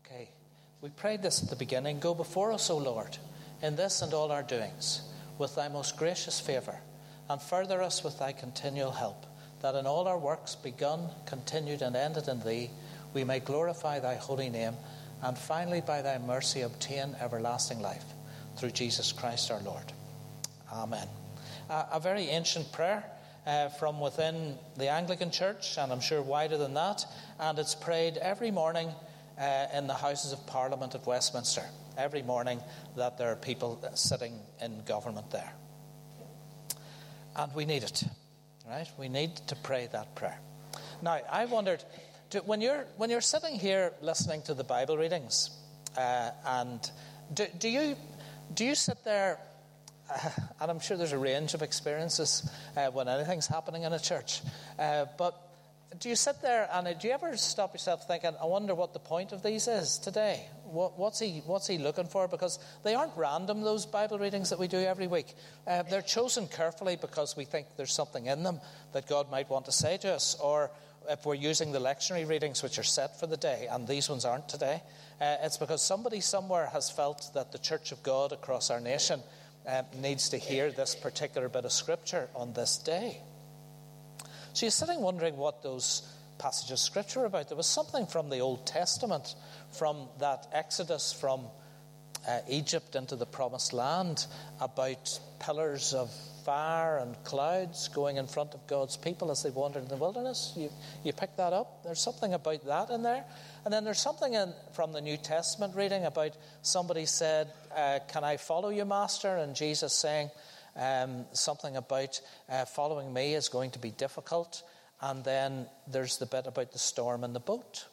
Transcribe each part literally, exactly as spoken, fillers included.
Okay, we prayed this at the beginning. Go before us, O Lord, in this and all our doings, with thy most gracious favour, and further us with thy continual help, that in all our works, begun, continued, and ended in thee, we may glorify thy holy name, and finally by thy mercy obtain everlasting life, through Jesus Christ our Lord. Amen. Uh, a very ancient prayer uh, from within the Anglican Church, and I'm sure wider than that, and it's prayed every morning uh, in the Houses of Parliament at Westminster, every morning that there are people sitting in government there. And we need it, right? We need to pray that prayer. Now, I wondered, do, when you're when you're sitting here listening to the Bible readings, uh, and do, do you do you sit there? Uh, and I'm sure there's a range of experiences uh, when anything's happening in a church. Uh, but do you sit there and do you ever stop yourself thinking, I wonder what the point of these is today? What, what's he What's he looking for? Because they aren't random, those Bible readings that we do every week. Uh, they're chosen carefully because we think there's something in them that God might want to say to us. Or if we're using the lectionary readings which are set for the day, and these ones aren't today, uh, it's because somebody somewhere has felt that the Church of God across our nation Uh, needs to hear this particular bit of scripture on this day. So you're sitting wondering what those passages of scripture are about. There was something from the Old Testament, from that Exodus from uh, Egypt into the Promised Land, about pillars of fire and clouds going in front of God's people as they wandered in the wilderness. You, you pick that up. There's something about that in there. And then there's something in from the New Testament reading about somebody said, uh, can I follow you, Master? And Jesus saying um, something about uh, following me is going to be difficult. And then there's the bit about the storm in the boat.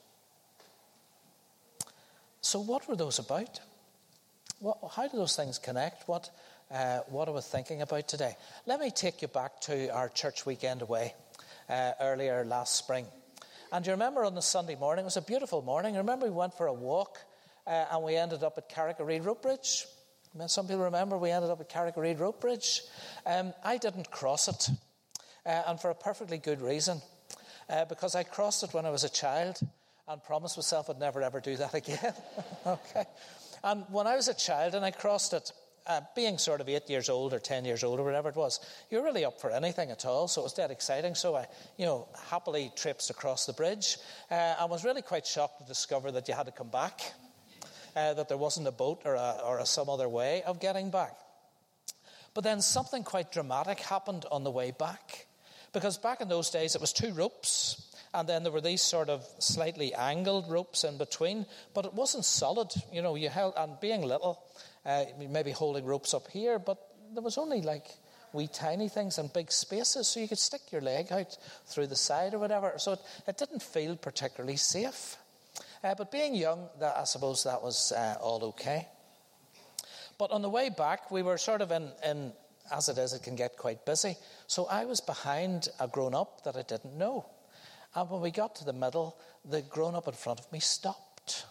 So what were those about? What, how do those things connect? What uh, what are we thinking about today? Let me take you back to our church weekend away uh, earlier last spring. And you remember on the Sunday morning, it was a beautiful morning. Remember we went for a walk uh, and we ended up at Carrick-a-Reid Rope Bridge. Some people remember we ended up at Carrick-a-Reid Rope Bridge. Um, I didn't cross it, uh, and for a perfectly good reason, uh, because I crossed it when I was a child and promised myself I'd never ever do that again. Okay. And when I was a child and I crossed it, uh, being sort of eight years old or ten years old or whatever it was, you're really up for anything at all. So it was dead exciting. So I, you know, happily traipsed across the bridge. Uh, I was really quite shocked to discover that you had to come back, uh, that there wasn't a boat or a, or a, some other way of getting back. But then something quite dramatic happened on the way back, because back in those days it was two ropes. And then there were these sort of slightly angled ropes in between, but it wasn't solid. You know, you held, and being little, uh, maybe holding ropes up here, but there was only like wee tiny things and big spaces, so you could stick your leg out through the side or whatever. So it, it didn't feel particularly safe. Uh, but being young, that, I suppose that was uh, all okay. But on the way back, we were sort of in, in, as it is, it can get quite busy. So I was behind a grown-up that I didn't know. And when we got to the middle, the grown-up in front of me stopped.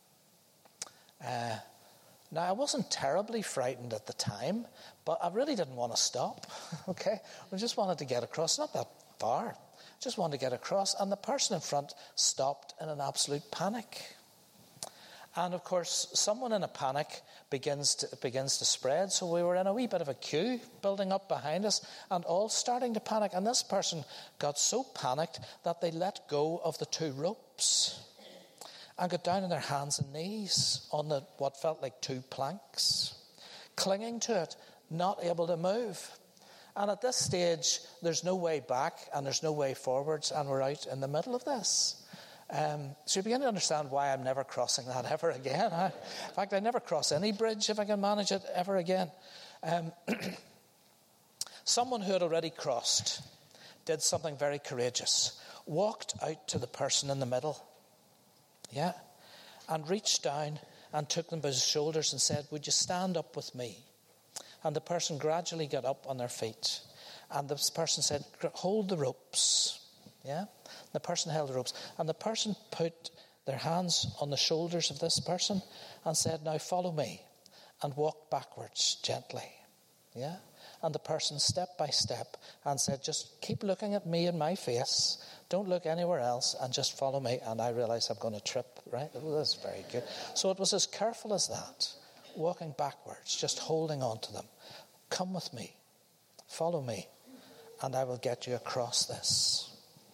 Uh, now, I wasn't terribly frightened at the time, but I really didn't want to stop, okay? I just wanted to get across, not that far. Just wanted to get across, and the person in front stopped in an absolute panic. And, of course, someone in a panic begins to begins to spread. So we were in a wee bit of a queue building up behind us and all starting to panic. And this person got so panicked that they let go of the two ropes and got down on their hands and knees on the what felt like two planks, clinging to it, not able to move. And at this stage, there's no way back and there's no way forwards, and we're out in the middle of this. Um, so you begin to understand why I'm never crossing that ever again. I, in fact, I never cross any bridge if I can manage it ever again. Um, someone who had already crossed did something very courageous. Walked out to the person in the middle, yeah, and reached down and took them by the shoulders and said, "Would you stand up with me?" And the person gradually got up on their feet. And this person said, "Hold the ropes." Yeah. The person held the ropes, and the person put their hands on the shoulders of this person and said, "Now follow me," and walked backwards gently. Yeah. and the person step by step and said, just keep looking at me in my face. Don't look anywhere else and just follow me. And I realized I'm going to trip, right? Oh, that's very good. So it was as careful as that, walking backwards, just holding on to them. Come with me, follow me, and I will get you across this.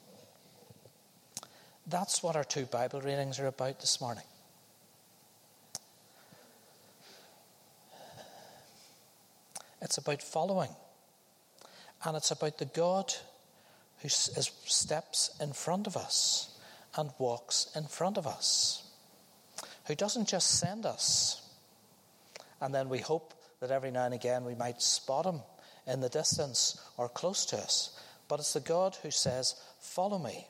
That's what our two Bible readings are about this morning. It's about following. And it's about the God who is, steps in front of us and walks in front of us. Who doesn't just send us, and then we hope that every now and again we might spot him in the distance or close to us. But it's the God who says, follow me.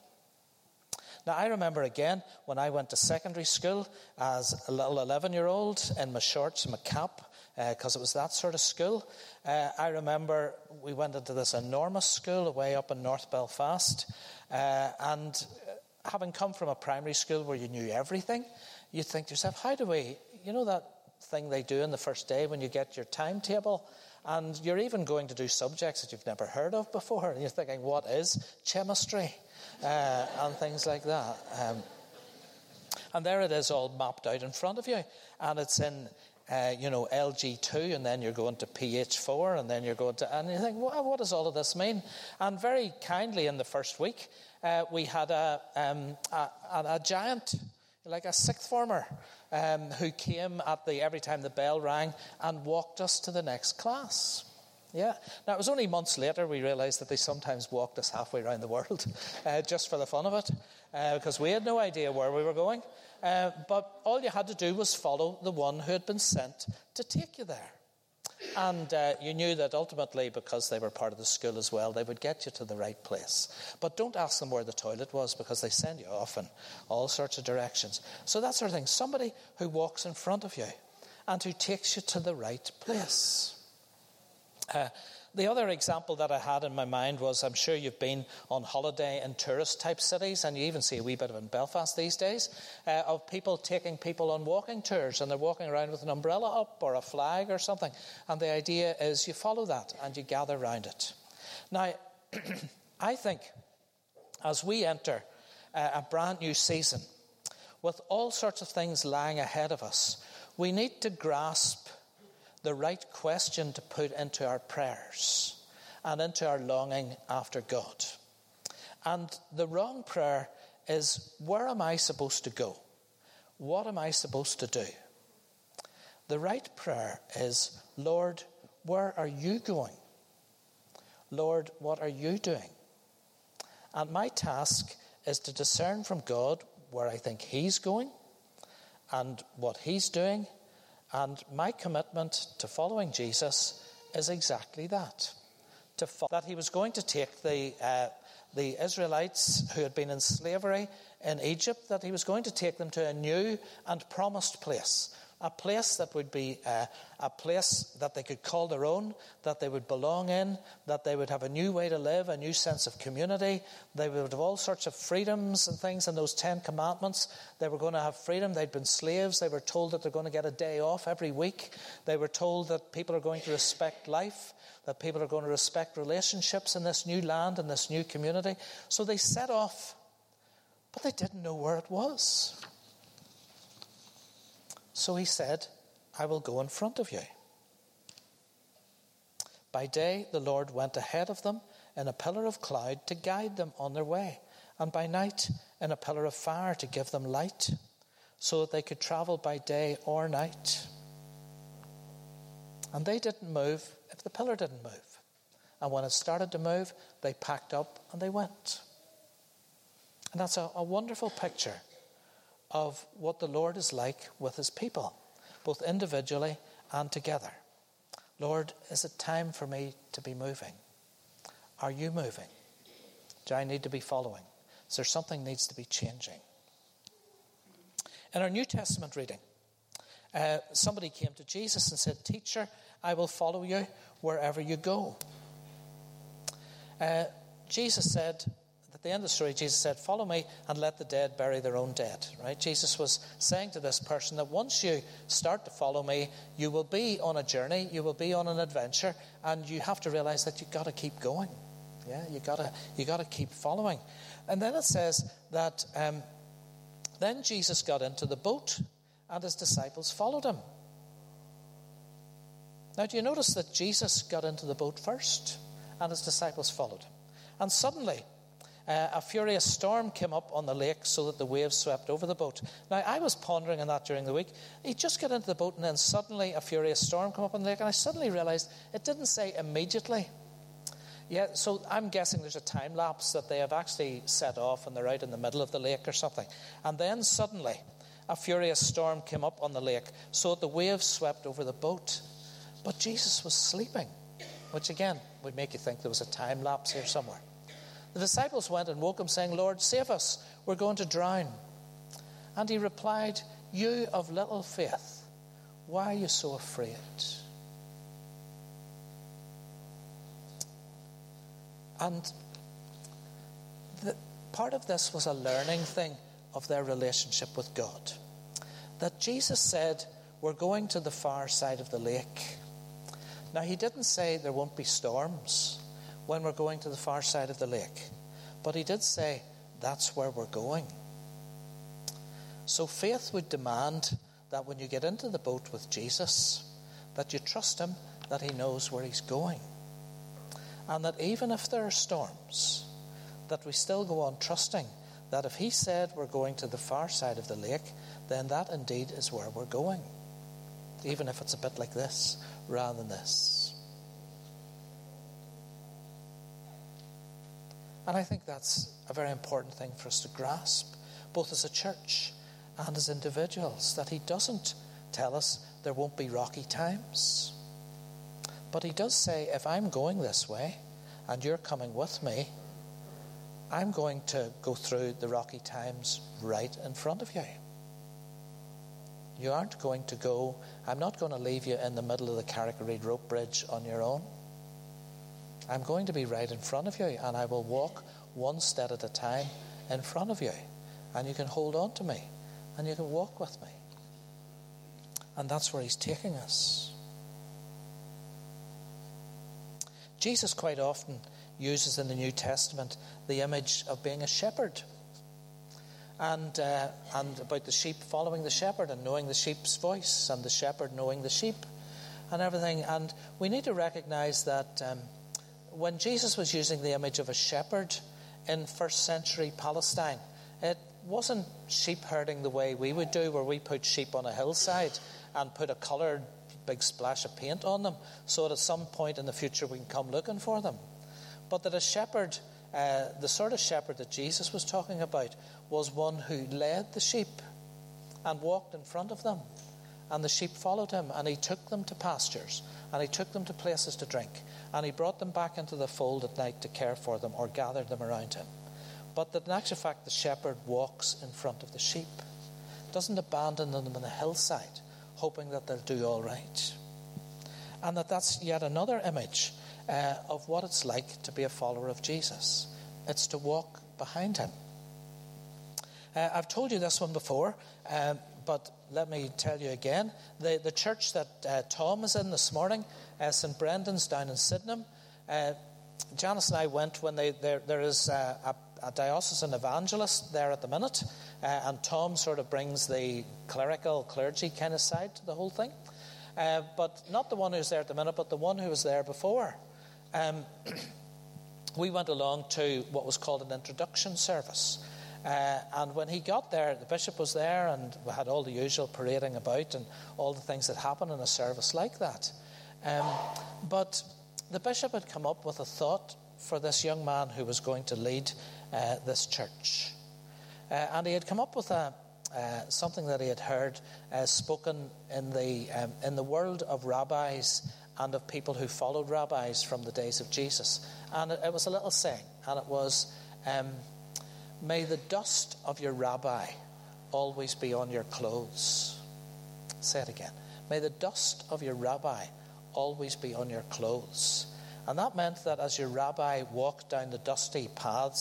Now, I remember again when I went to secondary school as a little eleven-year-old in my shorts and my cap, because uh, it was that sort of school. Uh, I remember we went into this enormous school away up in North Belfast, uh, and having come from a primary school where you knew everything, you think to yourself, how do we, you know that thing they do on the first day when you get your timetable, and you're even going to do subjects that you've never heard of before, and you're thinking, what is chemistry? Uh, and things like that. Um, and there it is all mapped out in front of you. And it's in, uh, you know, L G two, and then you're going to P H four, and then you're going to... And you think, well, what does all of this mean? And very kindly in the first week, uh, we had a, um, a, a, a giant, like a sixth former, um, who came at the every time the bell rang and walked us to the next class. Yeah. Now, it was only months later we realised that they sometimes walked us halfway around the world uh, just for the fun of it, uh, because we had no idea where we were going. Uh, but all you had to do was follow the one who had been sent to take you there. And uh, you knew that ultimately, because they were part of the school as well, they would get you to the right place. But don't ask them where the toilet was, because they send you off in all sorts of directions. So that sort of thing. Somebody who walks in front of you and who takes you to the right place. Uh, the other example that I had in my mind was, I'm sure you've been on holiday in tourist-type cities, and you even see a wee bit of it in Belfast these days, uh, of people taking people on walking tours, and they're walking around with an umbrella up or a flag or something. And the idea is you follow that and you gather around it. Now, I think as we enter uh, a brand new season, with all sorts of things lying ahead of us, we need to grasp the right question to put into our prayers and into our longing after God. And the wrong prayer is, where am I supposed to go? What am I supposed to do? The right prayer is, Lord, where are you going? Lord, what are you doing? And my task is to discern from God where I think he's going and what he's doing. And my commitment to following Jesus is exactly that. To fo- that he was going to take the uh, the Israelites who had been in slavery in Egypt, that he was going to take them to a new and promised place. A place that would be uh, a place that they could call their own, that they would belong in, that they would have a new way to live, a new sense of community. They would have all sorts of freedoms and things in those Ten Commandments. They were going to have freedom. They'd been slaves. They were told that they're going to get a day off every week. They were told that people are going to respect life, that people are going to respect relationships in this new land, in this new community. So they set off, but they didn't know where it was. So he said, I will go in front of you. By day, the Lord went ahead of them in a pillar of cloud to guide them on their way, and by night in a pillar of fire to give them light, so that they could travel by day or night. And they didn't move if the pillar didn't move. And when it started to move, they packed up and they went. And that's a, a wonderful picture of what the Lord is like with his people, both individually and together. Lord, is it time for me to be moving? Are you moving? Do I need to be following? Is there something needs to be changing? In our New Testament reading, uh, somebody came to Jesus and said, Teacher, I will follow you wherever you go. Uh, Jesus said, the At the end of the story, Jesus said, follow me and let the dead bury their own dead. Right? Jesus was saying to this person that once you start to follow me, you will be on a journey, you will be on an adventure, and you have to realize that you've got to keep going. Yeah, you got to you got to keep following. And then it says that um, then Jesus got into the boat and his disciples followed him. Now, do you notice that Jesus got into the boat first and his disciples followed him? And suddenly, uh, a furious storm came up on the lake so that the waves swept over the boat. Now, I was pondering on that during the week. He just got into the boat and then suddenly a furious storm came up on the lake. And I suddenly realized it didn't say immediately. Yeah, so I'm guessing there's a time lapse that they have actually set off and they're out in the middle of the lake or something. And then suddenly a furious storm came up on the lake so that the waves swept over the boat. But Jesus was sleeping, which again would make you think there was a time lapse here somewhere. The disciples went and woke him saying, Lord, save us, we're going to drown. And he replied, you of little faith, why are you so afraid? And the, part of this was a learning thing of their relationship with God. That Jesus said, we're going to the far side of the lake. Now, he didn't say there won't be storms when we're going to the far side of the lake. But he did say, that's where we're going. So faith would demand that when you get into the boat with Jesus, that you trust him, that he knows where he's going. And that even if there are storms, that we still go on trusting that if he said we're going to the far side of the lake, then that indeed is where we're going. Even if it's a bit like this, rather than this. And I think that's a very important thing for us to grasp, both as a church and as individuals, that he doesn't tell us there won't be rocky times. But he does say, if I'm going this way and you're coming with me, I'm going to go through the rocky times right in front of you. You aren't going to go, I'm not going to leave you in the middle of the Carrick-a-Reid rope bridge on your own. I'm going to be right in front of you, and I will walk one step at a time in front of you. And you can hold on to me, and you can walk with me. And that's where he's taking us. Jesus quite often uses in the New Testament the image of being a shepherd. And uh, and about the sheep following the shepherd and knowing the sheep's voice, and the shepherd knowing the sheep and everything. And we need to recognize that um, when Jesus was using the image of a shepherd in first century Palestine, it wasn't sheep herding the way we would do, where we put sheep on a hillside and put a coloured big splash of paint on them so that at some point in the future we can come looking for them. But that a shepherd, uh, the sort of shepherd that Jesus was talking about, was one who led the sheep and walked in front of them, and the sheep followed him, and he took them to pastures, and he took them to places to drink, and he brought them back into the fold at night to care for them or gathered them around him. But that in actual fact the shepherd walks in front of the sheep, doesn't abandon them on the hillside hoping that they'll do all right. And that that's yet another image uh, of what it's like to be a follower of Jesus. It's to walk behind him. Uh, I've told you this one before, um, but let me tell you again. The, the church that uh, Tom is in this morning, uh, Saint Brendan's down in Sydenham, uh, Janice and I went when they, there, there is a, a, a diocesan evangelist there at the minute, uh, and Tom sort of brings the clerical, clergy kind of side to the whole thing. Uh, but not the one who's there at the minute, but the one who was there before. Um, we went along to what was called an introduction service. Uh, and when he got there, the bishop was there, and we had all the usual parading about and all the things that happen in a service like that. Um, but the bishop had come up with a thought for this young man who was going to lead uh, this church. Uh, and he had come up with a, uh, something that he had heard uh, spoken in the, um, in the world of rabbis and of people who followed rabbis from the days of Jesus. And it, it was a little saying, and it was... Um, May the dust of your rabbi always be on your clothes. Say it again. May the dust of your rabbi always be on your clothes. And that meant that as your rabbi walked down the dusty paths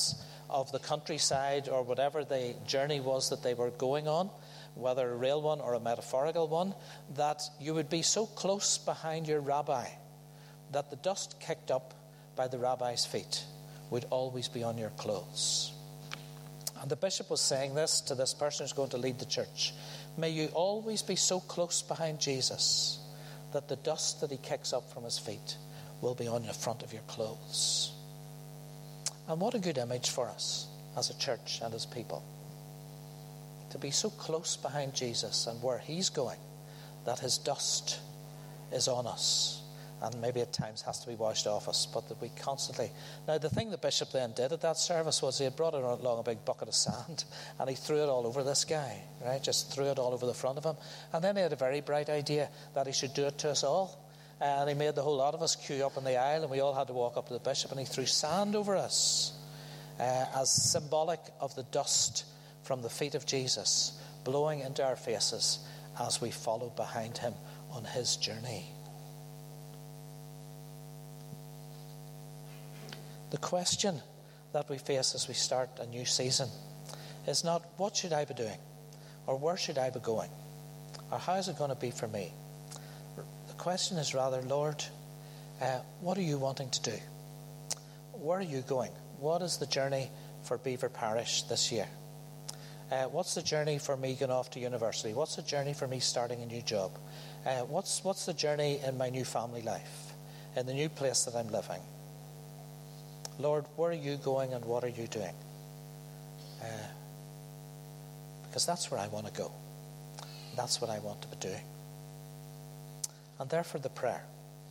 of the countryside or whatever the journey was that they were going on, whether a real one or a metaphorical one, that you would be so close behind your rabbi that the dust kicked up by the rabbi's feet would always be on your clothes. And the bishop was saying this to this person who's going to lead the church. May you always be so close behind Jesus that the dust that he kicks up from his feet will be on the front of your clothes. And what a good image for us as a church and as people, to be so close behind Jesus and where he's going that his dust is on us, and maybe at times has to be washed off us, but that we constantly... Now, the thing the bishop then did at that service was he had brought along a big bucket of sand, and he threw it all over this guy, right? Just threw it all over the front of him. And then he had a very bright idea that he should do it to us all. And he made the whole lot of us queue up in the aisle, and we all had to walk up to the bishop, and he threw sand over us uh, as symbolic of the dust from the feet of Jesus blowing into our faces as we followed behind him on his journey. The question that we face as we start a new season is not, what should I be doing? Or where should I be going? Or how is it going to be for me? The question is rather, Lord, uh, what are you wanting to do? Where are you going? What is the journey for Beaver Parish this year? Uh, what's the journey for me going off to university? What's the journey for me starting a new job? Uh, what's, what's the journey in my new family life? In the new place that I'm living? Lord, where are you going and what are you doing? Uh, because that's where I want to go. That's what I want to be doing. And therefore the prayer.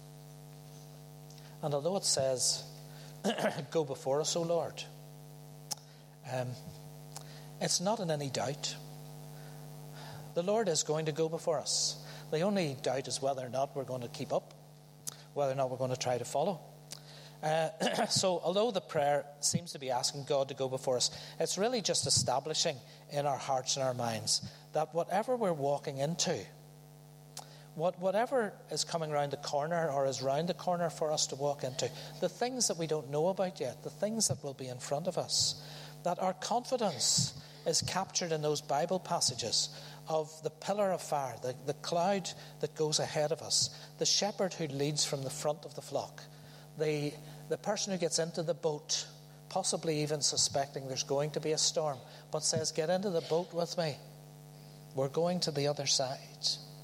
And although it says, go before us, O Lord, um, it's not in any doubt. The Lord is going to go before us. The only doubt is whether or not we're going to keep up, whether or not we're going to try to follow. Uh, so although the prayer seems to be asking God to go before us, it's really just establishing in our hearts and our minds that whatever we're walking into, what, whatever is coming around the corner or is round the corner for us to walk into, the things that we don't know about yet, the things that will be in front of us, that our confidence is captured in those Bible passages of the pillar of fire, the, the cloud that goes ahead of us, the shepherd who leads from the front of the flock, The, the person who gets into the boat, possibly even suspecting there's going to be a storm, but says, get into the boat with me. We're going to the other side.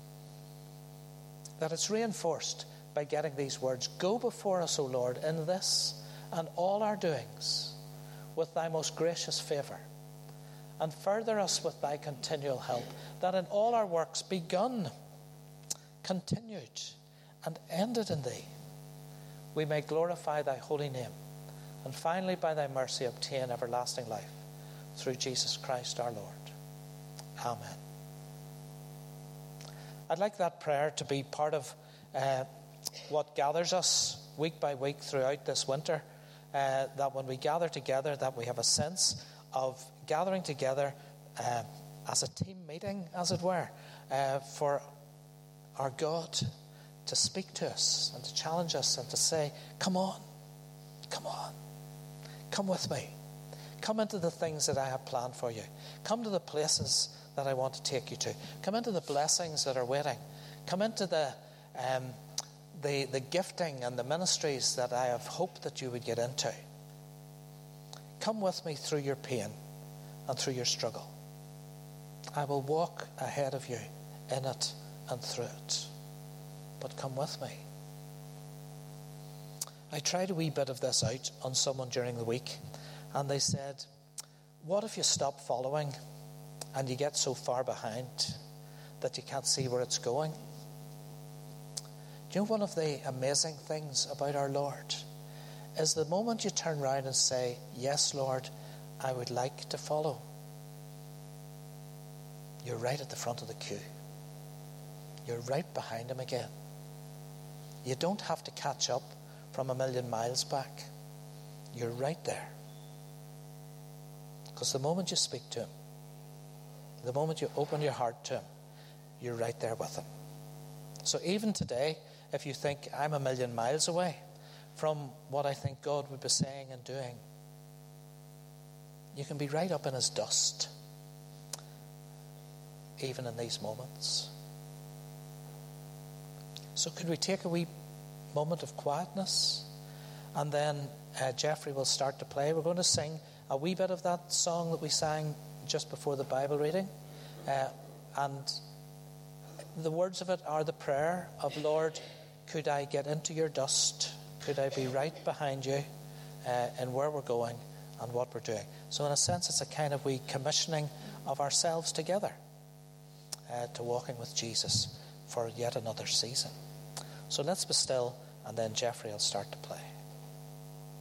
That it's reinforced by getting these words, go before us, O Lord, in this and all our doings, with thy most gracious favour, and further us with thy continual help, that in all our works begun, continued, and ended in thee, we may glorify thy holy name, and finally by thy mercy obtain everlasting life, through Jesus Christ our Lord. Amen. I'd like that prayer to be part of uh, what gathers us week by week throughout this winter, uh, that when we gather together, that we have a sense of gathering together uh, as a team meeting, as it were, uh, for our God to speak to us and to challenge us and to say, come on, come on, come with me. Come into the things that I have planned for you. Come to the places that I want to take you to. Come into the blessings that are waiting. Come into the um, the, the gifting and the ministries that I have hoped that you would get into. Come with me through your pain and through your struggle. I will walk ahead of you in it and through it. But come with me. I tried a wee bit of this out on someone during the week, and they said, what if you stop following and you get so far behind that you can't see where it's going? Do you know one of the amazing things about our Lord is the moment you turn around and say, yes, Lord, I would like to follow, you're right at the front of the queue. You're right behind him again. You don't have to catch up from a million miles back. You're right there. Because the moment you speak to him, the moment you open your heart to him, you're right there with him. So even today, if you think I'm a million miles away from what I think God would be saying and doing, you can be right up in his dust, even in these moments. So could we take a wee moment of quietness? And then uh, Jeffrey will start to play. We're going to sing a wee bit of that song that we sang just before the Bible reading. Uh, and the words of it are the prayer of, Lord, could I get into your dust? Could I be right behind you uh, in where we're going and what we're doing? So in a sense, it's a kind of wee commissioning of ourselves together uh, to walking with Jesus for yet another season. So let's be still, and then Jeffrey will start to play.